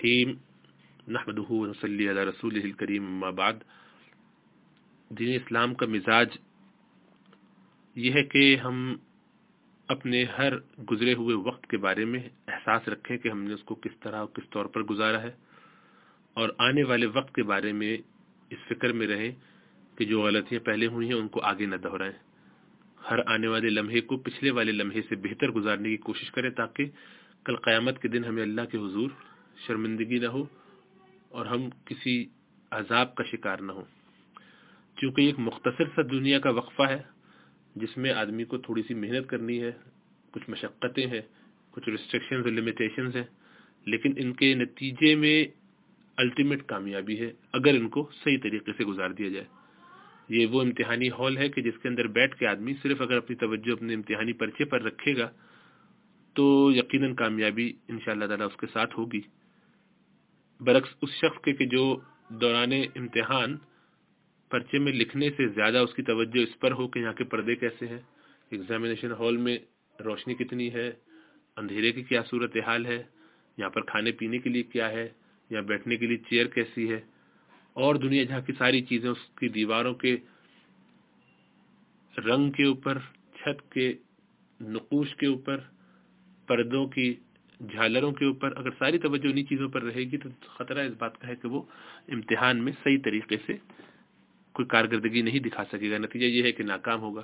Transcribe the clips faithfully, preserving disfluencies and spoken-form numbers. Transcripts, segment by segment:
الرحیم نحمدہ ونصلی علی رسولہ الکریم اما بعد۔ دین اسلام کا مزاج یہ ہے کہ ہم اپنے ہر گزرے ہوئے وقت کے بارے میں احساس رکھیں کہ ہم نے اس کو کس طرح اور کس طور پر گزارا ہے، اور آنے والے وقت کے بارے میں اس فکر میں رہیں کہ جو غلطیاں پہلے ہوئی ہیں ان کو آگے نہ دہرائیں۔ ہر آنے والے لمحے کو پچھلے والے لمحے سے بہتر گزارنے کی کوشش کریں تاکہ کل قیامت کے دن ہمیں اللہ کے حضور شرمندگی نہ ہو اور ہم کسی عذاب کا شکار نہ ہو۔ چونکہ یہ ایک مختصر سا دنیا کا وقفہ ہے جس میں آدمی کو تھوڑی سی محنت کرنی ہے، کچھ مشقتیں ہیں، کچھ ریسٹرکشنز اور لمیٹیشنز ہیں، لیکن ان کے نتیجے میں الٹیمیٹ کامیابی ہے اگر ان کو صحیح طریقے سے گزار دیا جائے۔ یہ وہ امتحانی ہال ہے کہ جس کے اندر بیٹھ کے آدمی صرف اگر اپنی توجہ اپنے امتحانی پرچے پر رکھے گا تو یقیناً کامیابی انشاءاللہ تعالیٰ اس کے ساتھ ہوگی، برعکس اس شخص کے کہ جو دوران امتحان پرچے میں لکھنے سے زیادہ اس کی توجہ اس پر ہو کہ یہاں کے پردے کیسے ہیں، ایگزامینیشن ہال میں روشنی کتنی ہے، اندھیرے کی کیا صورتحال ہے، یہاں پر کھانے پینے کے لیے کیا ہے، یہاں بیٹھنے کے لیے چیئر کیسی ہے، اور دنیا جہاں کی ساری چیزیں اس کی دیواروں کے رنگ کے اوپر، چھت کے نقوش کے اوپر، پردوں کی جھالروں کے اوپر، اگر ساری توجہ انہی چیزوں پر رہے گی تو خطرہ اس بات کا ہے کہ وہ امتحان میں صحیح طریقے سے کوئی کارکردگی نہیں دکھا سکے گا، نتیجہ یہ ہے کہ ناکام ہوگا۔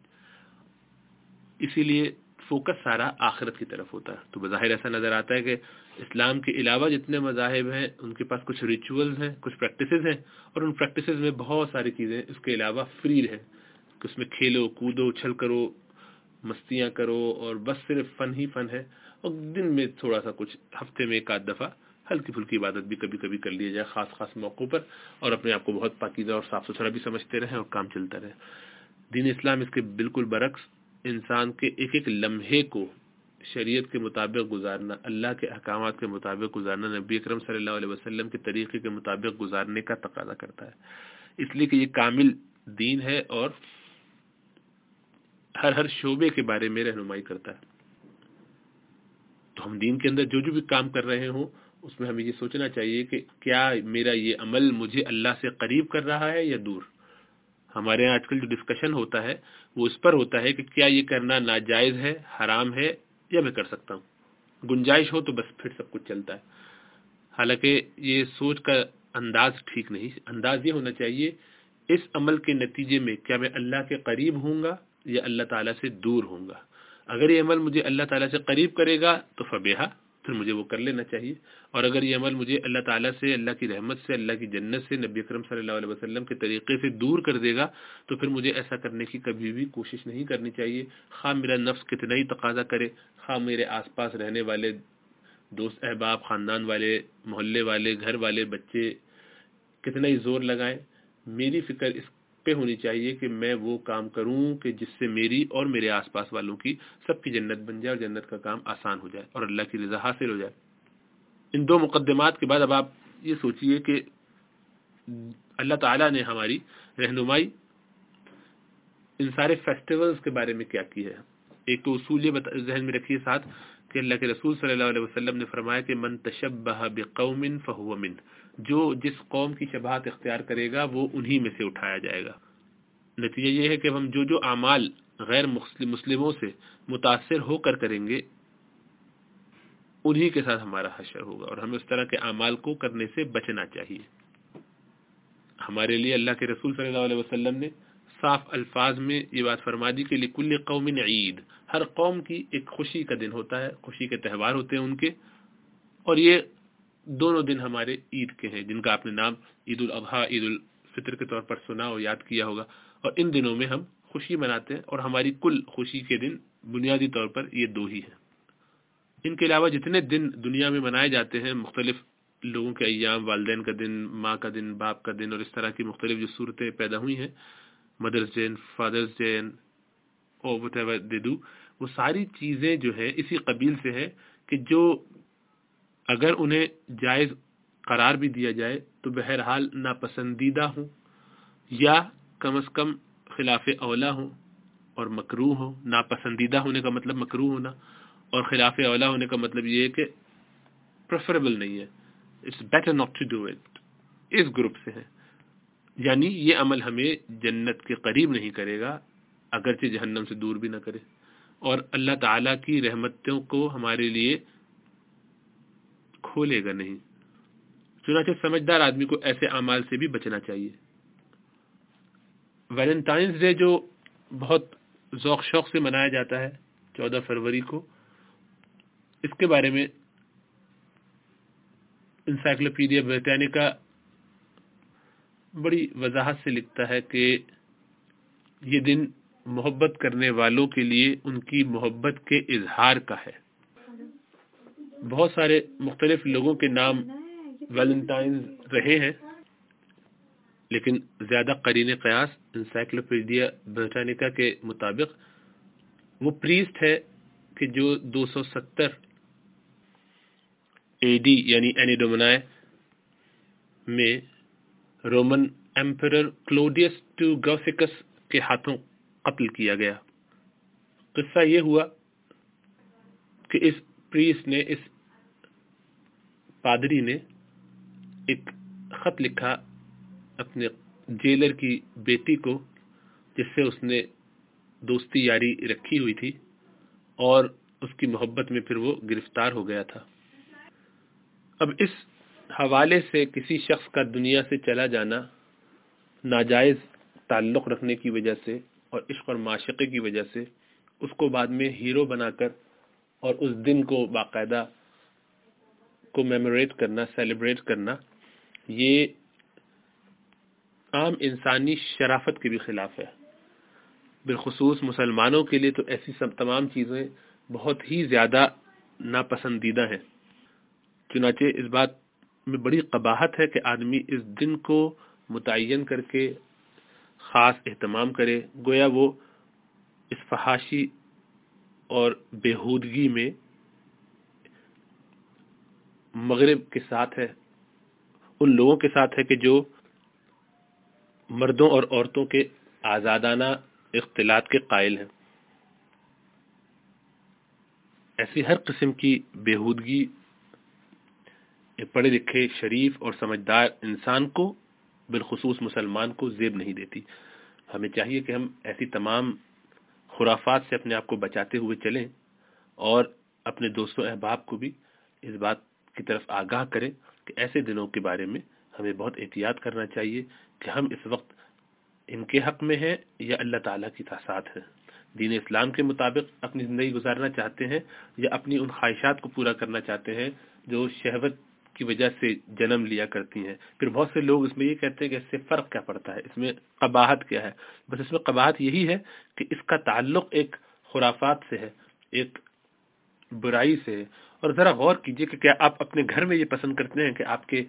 اسی لیے فوکس سارا آخرت کی طرف ہوتا ہے۔ تو بظاہر ایسا نظر آتا ہے کہ اسلام کے علاوہ جتنے مذاہب ہیں ان کے پاس کچھ ریچولز ہیں، کچھ پریکٹسز ہیں، اور ان پریکٹسز میں بہت ساری چیزیں اس کے علاوہ فری ہیں کہ اس میں کھیلو کودو اچھل کرو مستیاں کرو اور بس صرف فن ہی فن ہے، اور دن میں تھوڑا سا کچھ ہفتے میں ایک آدھ دفعہ ہلکی پھلکی عبادت بھی کبھی کبھی کر لیا جائے خاص خاص موقعوں پر، اور اپنے آپ کو بہت پاکیزہ اور صاف ستھرا بھی سمجھتے رہیں اور کام چلتا رہے۔ دین اسلام اس کے بالکل برعکس انسان کے ایک ایک لمحے کو شریعت کے مطابق گزارنا، اللہ کے احکامات کے مطابق گزارنا، نبی اکرم صلی اللہ علیہ وسلم کے طریقے کے مطابق گزارنے کا تقاضا کرتا ہے، اس لیے کہ یہ کامل دین ہے اور ہر ہر شعبے کے بارے میں رہنمائی کرتا ہے۔ تو ہم دین کے اندر جو جو بھی کام کر رہے ہوں اس میں ہمیں یہ سوچنا چاہیے کہ کیا میرا یہ عمل مجھے اللہ سے قریب کر رہا ہے یا دور۔ ہمارے یہاں آج کل جو ڈسکشن ہوتا ہے وہ اس پر ہوتا ہے کہ کیا یہ کرنا ناجائز ہے، حرام ہے، یا میں کر سکتا ہوں۔ گنجائش ہو تو بس پھر سب کچھ چلتا ہے، حالانکہ یہ سوچ کا انداز ٹھیک نہیں۔ انداز یہ ہونا چاہیے اس عمل کے نتیجے میں کیا میں اللہ کے قریب ہوں گا یا اللہ تعالیٰ سے دور ہوں گا۔ اگر یہ عمل مجھے اللہ تعالیٰ سے قریب کرے گا تو فبیہا، پھر مجھے وہ کر لینا چاہیے، اور اگر یہ عمل مجھے اللہ تعالیٰ سے، اللہ کی رحمت سے، اللہ کی جنت سے، نبی اکرم صلی اللہ علیہ وسلم کے طریقے سے دور کر دے گا تو پھر مجھے ایسا کرنے کی کبھی بھی کوشش نہیں کرنی چاہیے، خواہ میرا نفس کتنا ہی تقاضا کرے، خواہ میرے آس پاس رہنے والے دوست احباب، خاندان والے، محلے والے، گھر والے، بچے کتنا ہی زور لگائیں۔ میری فکر اس پہ ہونی چاہیے کہ میں وہ کام کروں کہ جس سے میری اور میرے آس پاس والوں کی سب کی جنت بن جائے اور جنت کا کام آسان ہو جائے اور اللہ کی رضا حاصل ہو جائے۔ ان دو مقدمات کے بعد اب آپ یہ سوچئے کہ اللہ تعالیٰ نے ہماری رہنمائی ان سارے فیسٹیولز کے بارے میں کیا کی ہے۔ ایک تو اصول یہ ذہن میں رکھیے ساتھ کہ اللہ کے رسول صلی اللہ علیہ وسلم نے فرمایا کہ من تشبہ بقوم فہو من، جو جس قوم کی شباہت اختیار کرے گا وہ انہی میں سے اٹھایا جائے گا۔ نتیجہ یہ ہے کہ ہم جو جو اعمال غیر مسلموں سے متاثر ہو کر کریں گے انہی کے ساتھ ہمارا حشر ہوگا، اور ہمیں اس طرح کے اعمال کو کرنے سے بچنا چاہیے۔ ہمارے لیے اللہ کے رسول صلی اللہ علیہ وسلم نے صاف الفاظ میں یہ بات فرما دی کہ لکل قوم عید، ہر قوم کی ایک خوشی کا دن ہوتا ہے، خوشی کے تہوار ہوتے ہیں ان کے، اور یہ دونوں دن ہمارے عید کے ہیں جن کا آپ نے نام عید الاضحیٰ، عید الفطر کے طور پر سنا اور یاد کیا ہوگا، اور ان دنوں میں ہم خوشی مناتے ہیں، اور ہماری کل خوشی کے دن بنیادی طور پر یہ دو ہی ہیں۔ ان کے علاوہ جتنے دن دنیا میں منائے جاتے ہیں، مختلف لوگوں کے ایام، والدین کا دن، ماں کا دن، باپ کا دن، اور اس طرح کی مختلف جو صورتیں پیدا ہوئی ہیں، مدرس ڈے، فادرز ڈے اور وٹ ایور دے ڈو، وہ ساری چیزیں جو ہے اسی قبیل سے ہے کہ جو اگر انہیں جائز قرار بھی دیا جائے تو بہرحال ناپسندیدہ ہوں یا کم از کم خلاف اولا ہوں اور مکروہ ہوں۔ ناپسندیدہ ہونے کا مطلب مکروہ ہونا، اور خلاف اولا ہونے کا مطلب یہ ہے کہ پریفریبل نہیں ہے، it's better not to do it, اس گروپ سے ہیں. یعنی یہ عمل ہمیں جنت کے قریب نہیں کرے گا اگرچہ جہنم سے دور بھی نہ کرے، اور اللہ تعالیٰ کی رحمتوں کو ہمارے لیے کھولے گا نہیں. چنانچہ سمجھدار آدمی کو ایسے اعمال سے بھی بچنا چاہیے. ویلنٹائنس ڈے جو بہت ذوق شوق سے منایا جاتا ہے چودہ فروری کو، اس کے بارے میں انسائکلوپیڈیا بریٹانیکا بڑی وضاحت سے لکھتا ہے کہ یہ دن محبت کرنے والوں کے لیے ان کی محبت کے اظہار کا ہے. بہت سارے مختلف لوگوں کے نام ویلنٹائنز رہے ہیں، لیکن زیادہ قرین قیاس انسائکلوپیڈیا بریٹانیکا کے مطابق وہ پریسٹ ہے کہ جو دو سو ستر اے ڈی یعنی اینی ڈومنائے میں Roman emperor Claudius two Gothicus کے ہاتھوں قتل کیا گیا. قصہ یہ ہوا کہ اس پریسٹ نے، اس پادری نے ایک خط لکھا اپنے جیلر کی بیٹی کو، جس سے اس نے دوستی یاری رکھی ہوئی تھی، اور اس کی محبت میں پھر وہ گرفتار ہو گیا تھا. اب اس حوالے سے کسی شخص کا دنیا سے چلا جانا ناجائز تعلق رکھنے کی وجہ سے اور عشق اور معاشقے کی وجہ سے اس کو بعد میں ہیرو بنا کر اور اس دن کو باقاعدہ کومیموریٹ کرنا، سیلیبریٹ کرنا، یہ عام انسانی شرافت کے بھی خلاف ہے. بالخصوص مسلمانوں کے لیے تو ایسی سب تمام چیزیں بہت ہی زیادہ ناپسندیدہ ہیں. چنانچہ اس بات میں بڑی قباحت ہے کہ آدمی اس دن کو متعین کر کے خاص اہتمام کرے، گویا وہ اس فحاشی اور بےہودگی میں مغرب کے ساتھ ہے، ان لوگوں کے ساتھ ہے کہ جو مردوں اور عورتوں کے آزادانہ اختلاط کے قائل ہیں. ایسی ہر قسم کی بےہودگی پڑھے لکھے، شریف اور سمجھدار انسان کو، بالخصوص مسلمان کو، زیب نہیں دیتی. ہمیں چاہیے کہ ہم ایسی تمام خرافات سے اپنے آپ کو بچاتے ہوئے چلیں اور اپنے دوستوں احباب کو بھی اس بات کی طرف آگاہ کریں کہ ایسے دنوں کے بارے میں ہمیں بہت احتیاط کرنا چاہیے کہ ہم اس وقت ان کے حق میں ہیں یا اللہ تعالیٰ کی ساتھ ہیں، دین اسلام کے مطابق اپنی زندگی گزارنا چاہتے ہیں یا اپنی ان خواہشات کو پورا کرنا چاہتے ہیں جو شہوت کی وجہ سے جنم لیا کرتی ہیں. پھر بہت سے لوگ اس میں یہ کہتے ہیں کہ اس سے فرق کیا پڑتا ہے، اس میں قباحت کیا ہے. بس اس میں قباحت یہی ہے کہ اس کا تعلق ایک خرافات سے ہے، ایک برائی سے ہے. اور ذرا غور کیجئے کہ کیا آپ اپنے گھر میں یہ پسند کرتے ہیں کہ آپ کے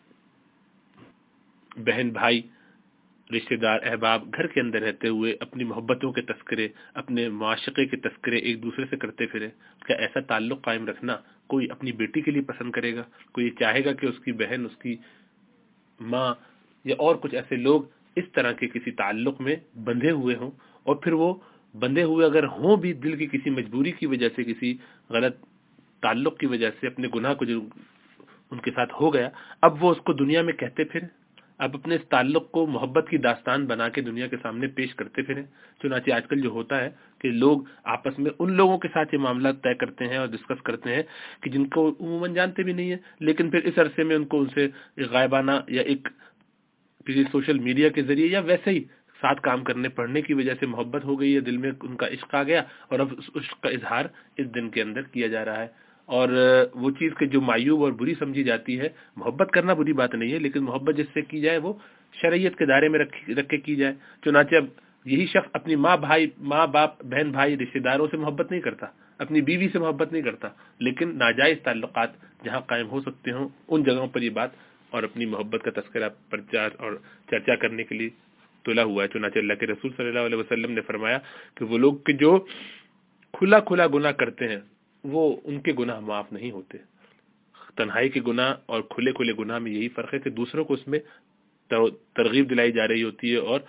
بہن بھائی، رشتہ دار، احباب گھر کے اندر رہتے ہوئے اپنی محبتوں کے تذکرے، اپنے معاشقے کے تذکرے ایک دوسرے سے کرتے پھرے؟ کیا ایسا تعلق قائم رکھنا کوئی اپنی بیٹی کے لیے پسند کرے گا؟ کوئی یہ چاہے گا کہ اس کی بہن، اس کی ماں یا اور کچھ ایسے لوگ اس طرح کے کسی تعلق میں بندھے ہوئے ہوں، اور پھر وہ بندھے ہوئے اگر ہوں بھی دل کی کسی مجبوری کی وجہ سے، کسی غلط تعلق کی وجہ سے، اپنے گناہ کو جو ان کے ساتھ ہو گیا، اب وہ اس کو دنیا میں کہتے پھریں، اب اپنے اس تعلق کو محبت کی داستان بنا کے دنیا کے سامنے پیش کرتے پھریں. چنانچہ آج کل جو ہوتا ہے کہ لوگ آپس میں ان لوگوں کے ساتھ یہ معاملات طے کرتے ہیں اور ڈسکس کرتے ہیں کہ جن کو عموماً جانتے بھی نہیں ہیں، لیکن پھر اس عرصے میں ان کو ان سے غائبانہ یا ایک کسی سوشل میڈیا کے ذریعے یا ویسے ہی ساتھ کام کرنے پڑھنے کی وجہ سے محبت ہو گئی ہے، دل میں ان کا عشق آ گیا، اور اب اس عشق کا اظہار اس دن کے اندر کیا جا رہا ہے. اور وہ چیز کہ جو معیوب اور بری سمجھی جاتی ہے، محبت کرنا بری بات نہیں ہے، لیکن محبت جس سے کی جائے وہ شریعت کے دائرے میں رکھ کے کی جائے. چنانچہ اب یہی شخص اپنی ماں بھائی ماں باپ بہن بھائی رشتہ داروں سے محبت نہیں کرتا، اپنی بیوی سے محبت نہیں کرتا، لیکن ناجائز تعلقات جہاں قائم ہو سکتے ہوں ان جگہوں پر یہ بات اور اپنی محبت کا تذکرہ پرچار اور چرچا کرنے کے لیے تلا ہوا ہے. چنانچہ اللہ کے رسول صلی اللہ علیہ وسلم نے فرمایا کہ وہ لوگ کہ جو کھلا کھلا گناہ کرتے ہیں وہ ان کے گناہ معاف نہیں ہوتے. تنہائی کے گناہ اور کھلے کھلے گناہ میں یہی فرق ہے کہ دوسروں کو اس میں ترغیب دلائی جا رہی ہوتی ہے اور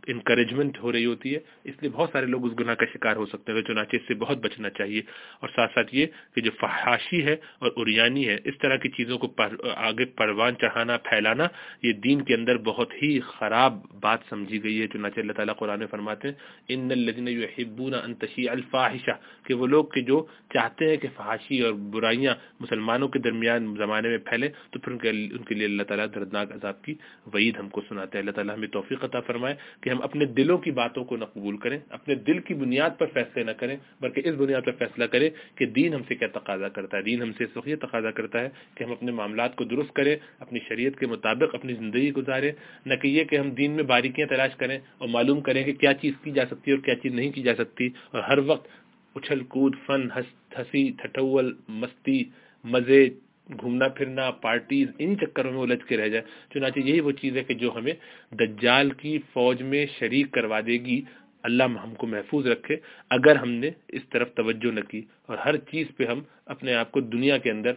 انکریجمنٹ ہو رہی ہوتی ہے، اس لیے بہت سارے لوگ اس گناہ کا شکار ہو سکتے ہیں، چنانچہ اس سے بہت بچنا چاہیے۔ اور ساتھ ساتھ یہ کہ جو فحاشی ہے اور عریانی ہے، اس طرح کی چیزوں کو پر آگے پروان چڑھانا، پھیلانا، یہ دین کے اندر بہت ہی خراب بات سمجھی گئی ہے۔ چنانچہ اللہ تعالیٰ قرآن میں فرماتے ہیں ان الذین یحبون ان تشیع الفاحشہ، کہ وہ لوگ کہ جو چاہتے ہیں کہ فحاشی اور برائیاں مسلمانوں کے درمیان زمانے میں پھیلے، تو پھر ان کے ان کے لیے اللہ تعالیٰ دردناک عذاب کی وعید ہم کو سناتے ہیں۔ اللہ تعالیٰ ہمیں توفیق عطا فرمائے کہ ہم اپنے دلوں کی باتوں کو نہ قبول کریں، اپنے دل کی بنیاد پر فیصلے نہ کریں، بلکہ اس بنیاد پر فیصلہ کریں کہ دین ہم سے کیا تقاضا کرتا ہے۔ دین ہم سے اس وقت یہ تقاضا کرتا ہے کہ ہم اپنے معاملات کو درست کریں، اپنی شریعت کے مطابق اپنی زندگی گزاریں، نہ کہ یہ کہ ہم دین میں باریکیاں تلاش کریں اور معلوم کریں کہ کیا چیز کی جا سکتی ہے اور کیا چیز نہیں کی جا سکتی، اور ہر وقت اچھل کود، فن، ہنسی ٹھٹول، مستی، مزے، گھومنا پھرنا، پارٹیز، انہی چکروں میں الجھ کے رہ جائے۔ چنانچہ یہی وہ چیز ہے کہ جو ہمیں دجال کی فوج میں شریک کروا دے گی۔ اللہ ہم کو محفوظ رکھے اگر ہم نے اس طرف توجہ نہ کی اور ہر چیز پہ ہم اپنے آپ کو دنیا کے اندر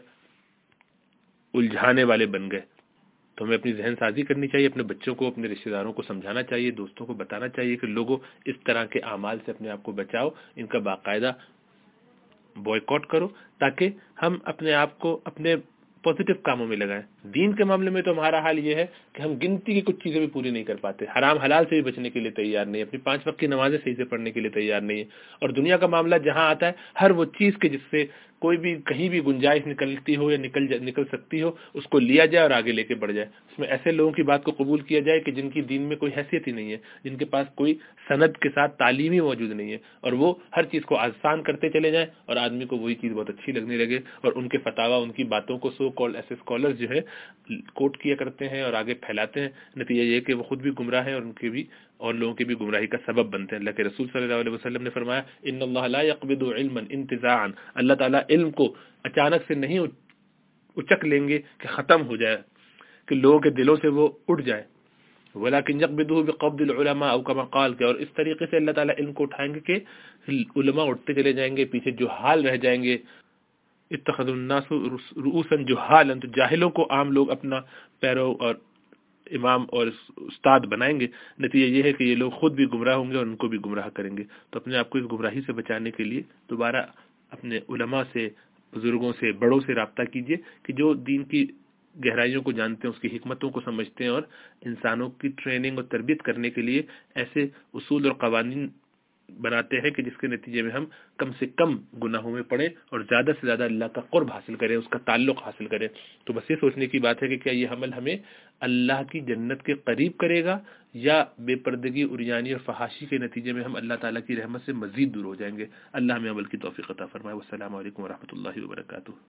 الجھانے والے بن گئے۔ تو ہمیں اپنی ذہن سازی کرنی چاہیے، اپنے بچوں کو، اپنے رشتہ داروں کو سمجھانا چاہیے، دوستوں کو بتانا چاہیے کہ لوگوں اس طرح کے اعمال سے اپنے آپ کو بچاؤ، ان کا باقاعدہ بوائیکاٹ کرو، تاکہ ہم اپنے آپ کو اپنے پازیٹیو کاموں میں لگائیں۔ دین کے معاملے میں تو ہمارا حال یہ ہے کہ ہم گنتی کی کچھ چیزیں بھی پوری نہیں کر پاتے، حرام حلال سے بھی بچنے کے لیے تیار نہیں، اپنی پانچ وقت کی نمازیں صحیح سے پڑھنے کے لیے تیار نہیں ہے، اور دنیا کا معاملہ جہاں آتا ہے، ہر وہ چیز کے جس سے کوئی بھی کہیں بھی گنجائش نکلتی ہو یا نکل نکل سکتی ہو، اس کو لیا جائے اور آگے لے کے بڑھ جائے۔ اس میں ایسے لوگوں کی بات کو قبول کیا جائے کہ جن کی دین میں کوئی حیثیت ہی نہیں ہے، جن کے پاس کوئی سند کے ساتھ تعلیم ہی موجود نہیں ہے، اور وہ ہر چیز کو آسان کرتے چلے جائیں اور آدمی کو وہی چیز بہت اچھی لگنے لگے، اور ان کے فتاوا، ان کی باتوں کو سو کالڈ ایسے اسکالر جو ہے کوٹ کیا کرتے ہیں اور آگے پھیلاتے ہیں۔ نتیجہ یہ کہ وہ خود بھی گمراہ ہیں اور ان کے بھی اور لوگوں کی بھی گمراہی کا سبب بنتے ہیں۔ اللہ کے رسول صلی اللہ علیہ وسلم نے فرمایا ان اللہ لا يقبض علما انتزاعا، اللہ تعالیٰ علم کو اچانک سے نہیں اچک لیں گے کہ ختم ہو جائے، کہ لوگوں کے دلوں سے وہ اٹھ جائے، ولیکن یقبضہ بقبض العلماء او کما قال، کہ اور اس طریقے سے اللہ تعالیٰ علم کو اٹھائیں گے کہ علماء اٹھتے چلے جائیں گے، پیچھے جہال رہ جائیں گے۔ اتخذ الناس رؤوسا جہالا، تو جاہلوں کو عام لوگ اپنا پیرو اور امام اور استاد بنائیں گے۔ نتیجہ یہ ہے کہ یہ لوگ خود بھی گمراہ ہوں گے اور ان کو بھی گمراہ کریں گے۔ تو اپنے آپ کو اس گمراہی سے بچانے کے لیے دوبارہ اپنے علماء سے، بزرگوں سے، بڑوں سے رابطہ کیجئے کہ جو دین کی گہرائیوں کو جانتے ہیں، اس کی حکمتوں کو سمجھتے ہیں، اور انسانوں کی ٹریننگ اور تربیت کرنے کے لیے ایسے اصول اور قوانین بناتے ہیں کہ جس کے نتیجے میں ہم کم سے کم گناہوں میں پڑیں اور زیادہ سے زیادہ اللہ کا قرب حاصل کریں، اس کا تعلق حاصل کریں۔ تو بس یہ سوچنے کی بات ہے کہ کیا یہ عمل ہمیں اللہ کی جنت کے قریب کرے گا، یا بے پردگی، عریانی اور فحاشی کے نتیجے میں ہم اللہ تعالیٰ کی رحمت سے مزید دور ہو جائیں گے۔ اللہ ہمیں عمل کی توفیق عطا فرمائے۔ والسلام علیکم ورحمۃ اللہ وبرکاتہ۔